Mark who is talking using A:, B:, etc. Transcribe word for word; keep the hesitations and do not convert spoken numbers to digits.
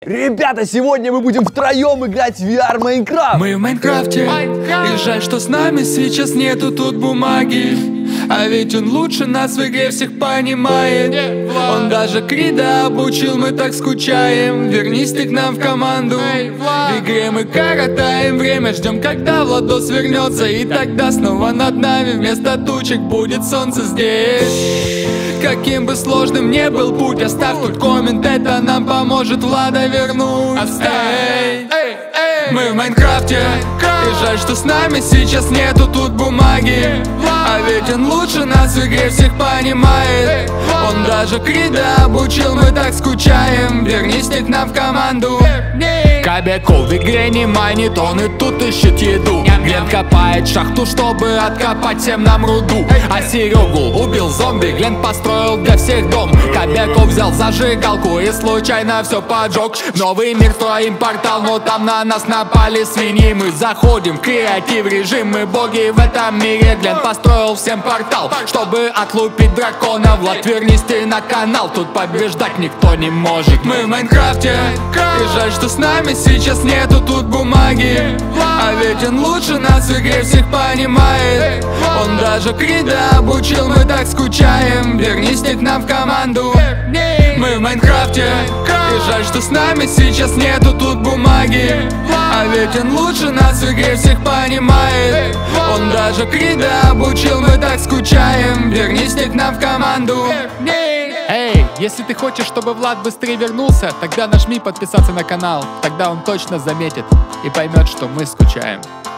A: Ребята, сегодня мы будем втроем играть в ви ар Майнкрафт.
B: Мы в Майнкрафте, и жаль, что с нами сейчас нету тут бумаги. А ведь он лучше нас в игре всех понимает. Он даже Крида обучил, мы так скучаем. Вернись ты к нам в команду. В игре мы коротаем время, ждем, когда Владос вернется. И тогда снова над нами вместо тучек будет солнце здесь. Каким бы сложным ни был путь, оставь тут коммент, это нам поможет Влада вернуть. Эй, эй, эй. Мы в Майнкрафте, и жаль, что с нами сейчас нету тут бумаги. А ведь он лучше нас в игре всех понимает. Он даже Крида обучил, мы так скучаем. Вернись ты к нам в команду. Кобяков в игре не майнит, он и тут ищет еду. Глен копает шахту, чтобы откопать всем нам руду. А Серегу убил зомби, Глен построил для всех дом. Кобяков взял зажигалку и случайно все поджег. В новый мир строим портал, но там на нас напали свиньи. Мы заходим в креатив режим, мы боги в этом мире. Глен построил всем портал, чтобы отлупить дракона. Влад, вернись ты на канал, тут побеждать никто не может. Мы в Майнкрафте, и жаль, что с нами сейчас нету тут бумаги. А ведь он лучше нас в игре всех понимает. Он даже Крида обучил, мы так скучаем. Вернись ты к нам в команду. Мы в Майнкрафте, и жаль, что с нами сейчас нету тут бумаги. А ведь он лучше нас в игре всех понимает. Он даже Крида обучил, мы так скучаем. Вернись ты к нам в команду. Эй, если ты хочешь, чтобы Влад быстрее вернулся, тогда нажми подписаться на канал. Тогда он точно заметит и поймет, что мы скучаем.